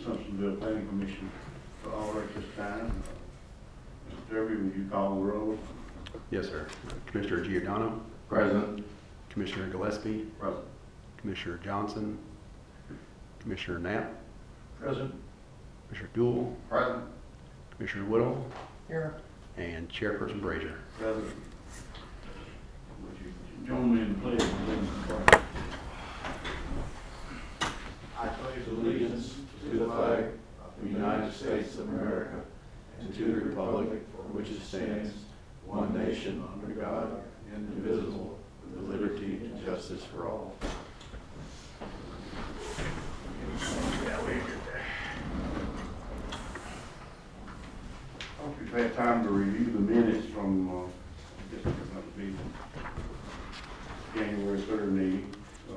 Simpsonville Planning Commission for order at this time. Mr. Derby, would you call the roll? Yes, sir. Commissioner Giordano. Present. Commissioner Gillespie. Present. Commissioner Johnson. Commissioner Knapp. Present. Commissioner Duell. Present. Commissioner Whittle. Here. And Chairperson Brazier. Present. Would you join me in the pledge of allegiance? I pledge allegiance to the flag of the United States of America and to the republic for which it stands, one nation under God, indivisible, with liberty and justice for all. I hope you've had time to review the minutes from, I guess it's going to be January 3rd meeting.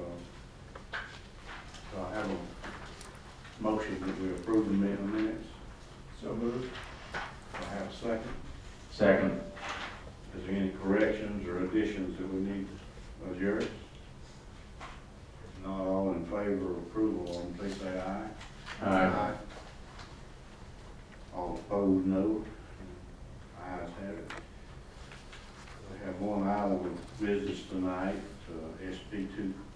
So I have a motion that we approve the minutes. So moved. I have a second. Second. Is there any corrections or additions that we need, Jerry? If not, all in favor of approval, please say aye. Aye. All opposed, no. Ayes have it. We have one item of business tonight, SP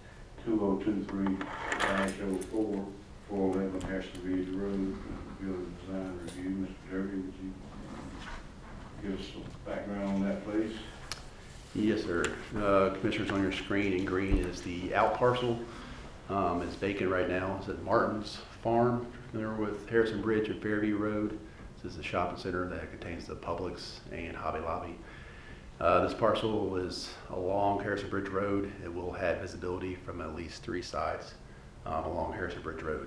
2023-04, 411 Harrison Ridge Road, building design review. Mr. Derby, would you give us some background on that, please? Yes, sir. Commissioners, on your screen in green is the out parcel. It's vacant right now. It's at Martin's Farm. Familiar with Harrison Bridge and Fairview Road? This is the shopping center that contains the Publix and Hobby Lobby. This parcel is along Harrison Bridge Road. It will have visibility from at least 3 sides along Harrison Bridge Road.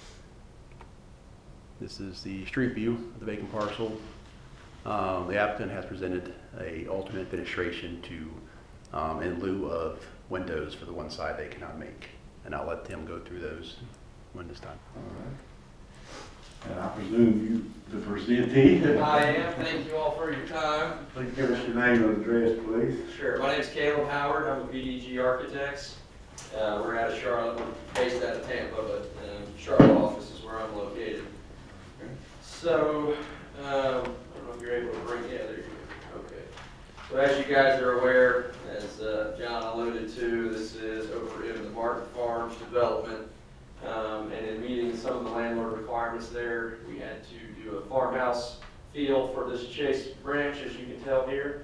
This is the street view of the vacant parcel. The applicant has presented a alternate fenestration to, in lieu of windows for the one side they cannot make. And I'll let Tim go through those when it's time. All right. And I presume you, the presentee. I am. Thank you all for your time. Please give us your name and address, please. Sure. My name is Caleb Howard. I'm with BDG Architects. We're out of Charlotte. We're based out of Tampa, but Charlotte office is where I'm located. So, I don't know if you're able to bring, yeah, there you go. Okay. So as you guys are aware, as John alluded to, this is over in the Martin Farms development. And in meeting some of the landlord requirements there, we had to do a farmhouse feel for this Chase branch, as you can tell here.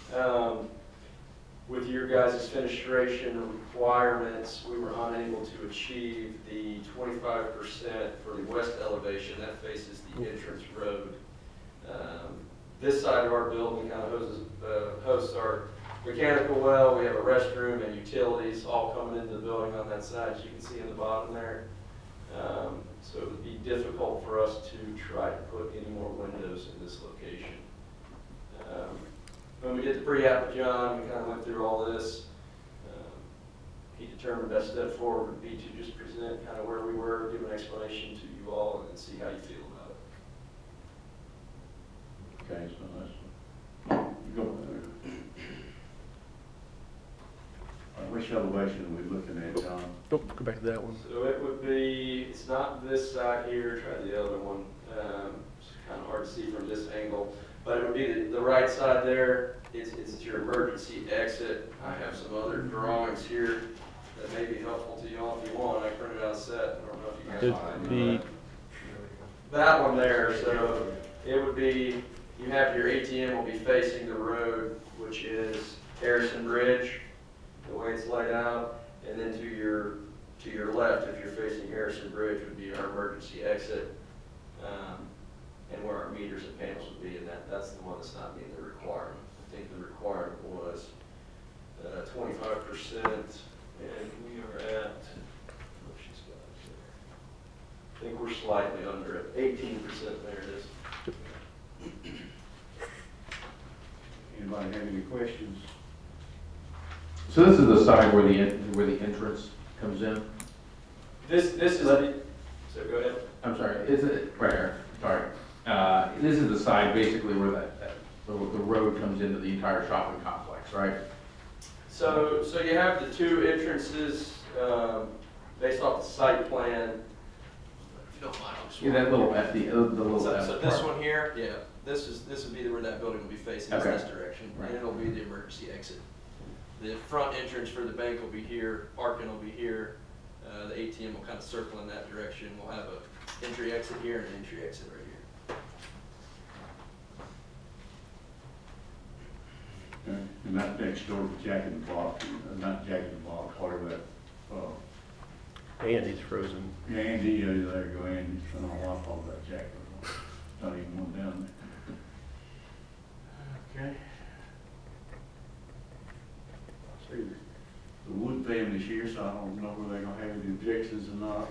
With your guys' fenestration requirements, we were unable to achieve the 25% for the west elevation. That faces the entrance road. This side of our building kind of hosts our mechanical well. We have a restroom and utilities all coming into the building on that side, as you can see in the bottom there. So it would be difficult for us to try to put any more windows in this location. When we did the pre-app with John, we kind of went through all this. He determined the best step forward would be to just present kind of where we were, give an explanation to you all, and then see how you feel about it. Okay, so that's, go there. Which elevation are we looking at, John? Oh, go back to that one. So it would be, it's not this side here, try the other one. It's kind of hard to see from this angle, but it would be the right side there. It's your emergency exit. I have some other drawings here that may be helpful to you all if you want. I printed out a set. I don't know if you guys find that one there. So it would be, you have your ATM will be facing the road, which is Harrison Bridge, the way it's laid out, and then to your left, if you're facing Harrison Bridge, would be our emergency exit, and where our meters and panels would be, and that's the one that's not meeting the requirement. I think the requirement was 25%, and we are at, oh, she's got it there. I think we're slightly under it, 18%. There it is. Anybody have any questions? So this is the side where the entrance comes in? This is the, so go ahead. I'm sorry, is it, right here, sorry. This is the side basically where the road comes into the entire shopping complex, right? So you have the two entrances based off the site plan. you don't mind, I'll just. Yeah, that little F, the little So F this part. one here, yeah, this would be where that building will be facing, is Okay. this direction, Right. and it'll be the emergency exit. The front entrance for the bank will be here, parking will be here, the ATM will kind of circle in that direction. We'll have a entry exit here and an entry exit right here. Okay. And that's next door to Jack in the Box, not Jack in the Box, whatever that, Andy's frozen. Andy, there you go, Andy, I don't know why I called that Jack, not even one down there. Okay. See, the Wood family's here, so I don't know whether they're gonna have any objections or not.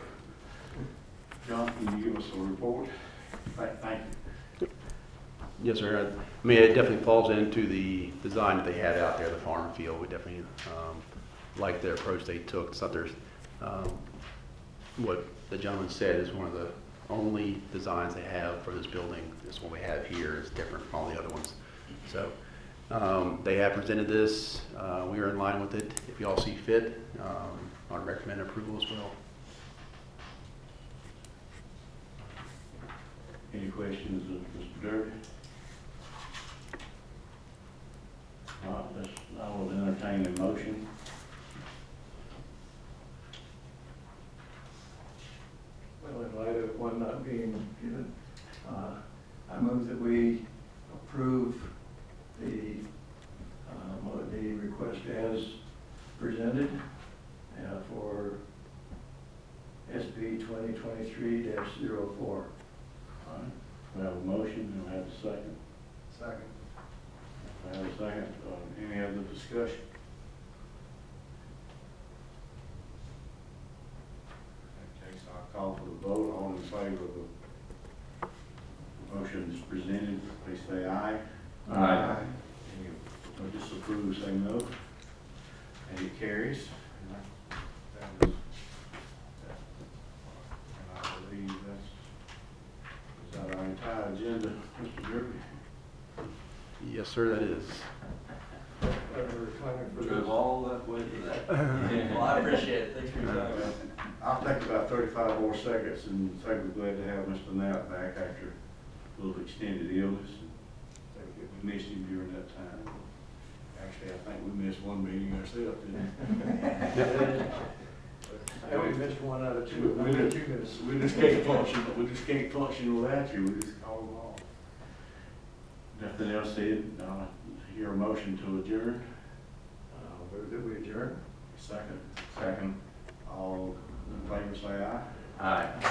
John, can you give us a report? Thank you. Yes, sir. I mean, it definitely falls into the design that they had out there, the farm field. We definitely like the approach they took. So there's, what the gentleman said is one of the only designs they have for this building. This one we have here is different from all the other ones. So they have presented this. We are in line with it. If you all see fit, I recommend approval as well. Any questions of Mr. Derby? All right, I will entertain a motion. Well, in light of one not being given, I move that we approve the request as presented for SB 2023-04. All right, we have a motion, and we have a second. Second. We have a second. Any other discussion? Okay, so I'll call for the vote. All in favor of the motion as presented, please say aye. Aye. Any disapprove, say no. And it carries. And I believe is that our entire agenda, Mr. Derby? Yes, sir, that is. Drove all that way to that. Well, I appreciate it. Thanks for your time. I'll take about 35 more seconds and say we're glad to have Mr. Knapp back after a little extended illness. We missed him during that time. Actually, I think we missed one meeting ourselves, didn't I only missed one out of we? two. We just can't function, we just can't function without you, we just call them off. Nothing else said, hear a motion to adjourn? Move that we adjourn. Second. Second. All in favor say aye. Aye.